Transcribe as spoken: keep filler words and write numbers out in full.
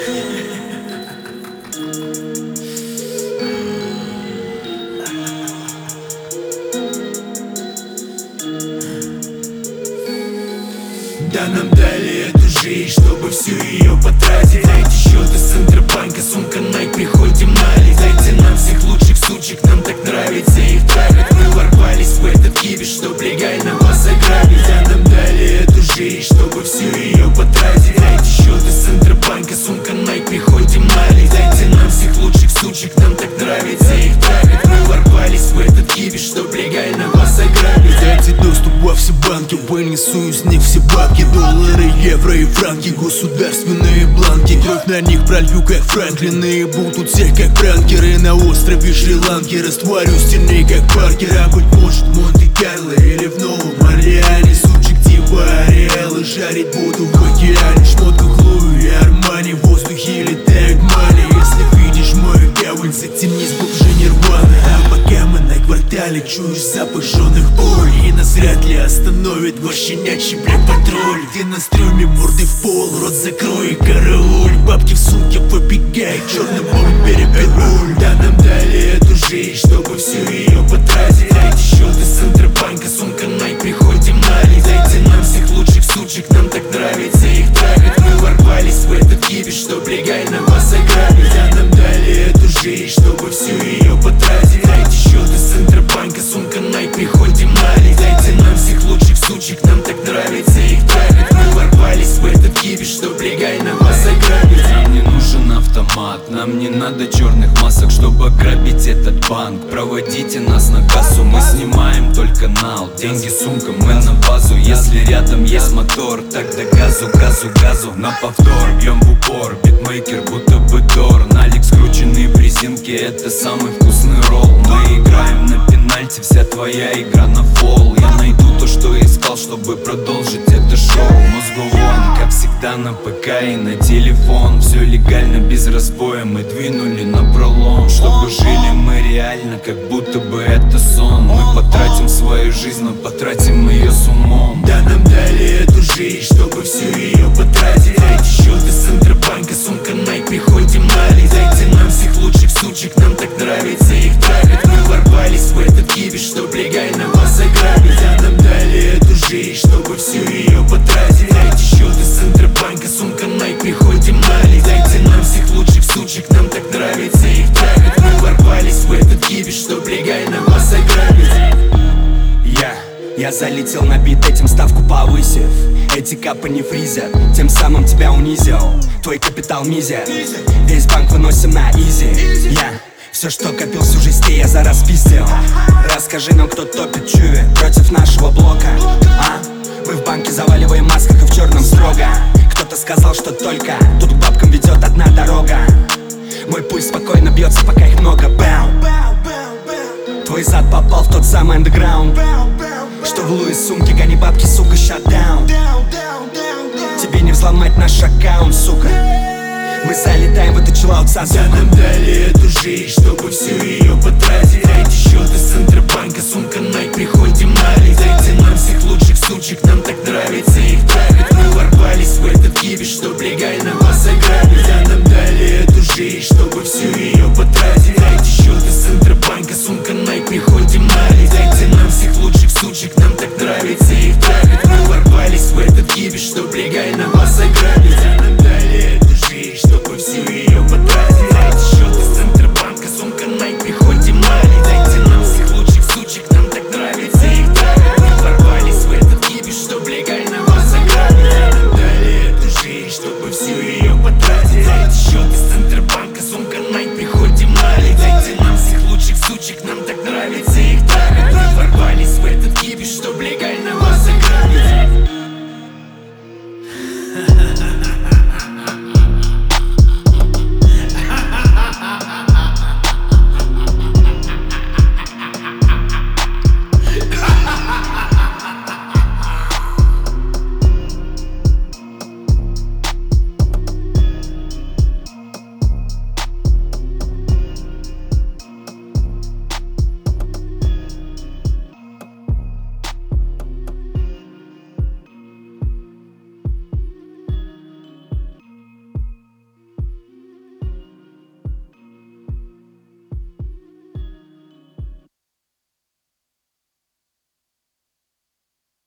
Да нам дали эту жизнь, чтобы всю ее потратить. Дайте счеты с Центробанка, сумка Nike, приходим налить. Дайте нам всех лучших сучек, нам так нравится их трахать. Мы ворвались в этот кибиш, чтоб легально вас ограбить. Да нам дали эту жизнь, чтобы всю ее потратить. Дайте счеты с Центробанка, сумка Nike, приходим налить. Дайте нам всех лучших сучек, нам так нравится их трахать. Мы ворвались в этот кибиш, чтоб легально вас ограбить. Дайте доступ во все банки, вынесу из них все бабки. Доллары, евро и франки, государственные бланки. Кровь на них пролью, как Франклин, и будут всех, как пранкеры. На острове Шри-Ланки растворю стильней, как Паркер. А быть может Монте-Карло или в Новом Орлеане. Сучек типа Ариэлы жарить буду в океане. Шмотку Хлою и Армани, в воздухе летает мани. Если видишь мою гавань, затемнись, бомжи Нирваны. А пока мы на квартале, чуешь запах жжёных пуль, и нас вряд ли остановит ваш щенячий, блядь, патруль. Где на стреме морды в пол, рот закрой и карауль. Бабки в сумке выбегай, черный бомбер и руль. Да нам дали эту жизнь, чтобы всю ее потратить. Дайте счеты с Центробанка, сумка Nike, приходим налить. Дайте нам всех лучших сучек, нам так нравится их трахать. Мы ворвались в этот кибиш, чтоб легально вас ограбить. Да нам дали эту жизнь, чтобы всю ее потратить. Дайте счеты с Центробанка, сумка Nike, приходим налить. Дайте нам всех лучших сучек, нам так нравится их трахать. Мы ворвались в этот кибиш, чтоб легально вас ограбить. Нам не нужен автомат, нам не надо черных масок, чтобы ограбить этот банк. Проводите нас на кассу, мы снимаем только нал. Деньги, сумка, мы на базу. Если рядом есть мотор, тогда газу, газу, газу. На повтор, бьем в упор, битмейкер будто бы Тор. Налик скрученные в резинке, это самый вкусный ролл. Мы играем на пенальти, вся твоя игра на фол. Я найду то, что искал, чтобы продолжить это шоу. Мозговон, как всегда на ПК и на телефон. Все легально, без разбоя, мы двинули на пролом. Чтобы жили мы реально, как будто бы это сон. Мы потратим свою жизнь, но потратим ее с умом. Да нам дали эту жизнь, чтобы всю ее потратить. Дайте счеты с Центробанка, сумка Nike, приходим налить. Дайте нам всех лучших сучек, нам так нравится их трахать. Мы ворвались в этот кибиш, чтоб легально вас ограбить. Да нам дали эту жизнь, чтобы всю ее потратить. Дайте счеты с Центробанка, сумка Nike, приходим налить. Дайте нам всех лучших сучек, нам так нравится их трахать. Мы ворвались в этот кибиш, чтоб легально вас ограбить. Я, я залетел на бит, этим ставку повысив. Эти капы не фризят, тем самым тебя унизил. Твой капитал мизер, весь банк выносим на изи. Я, все, что копил всю жизнь, я за раз пиздил. Расскажи нам, кто топит чуви против нашего блока. А? Мы в банке заваливаем масках и в черном строго. Кто-то сказал, что только тут к бабкам ведет одна дорога. Мой пульс спокойно бьется, пока их много. Бэу. Твой зад попал в тот самый андеграунд, что в Луис сумке, гони бабки, сука, шатдаун. Тебе не взломать наш аккаунт, сука. Мы залетаем в этот чиллаут со звуком. Да нам дали эту жизнь, чтобы всю ее потратить. Дайте счеты с Центробанка, сумка Nike, приходим налить. Дайте нам всех лучших сучек, нам так нравится их трахать. Мы ворвались в этот кибиш, чтоб легально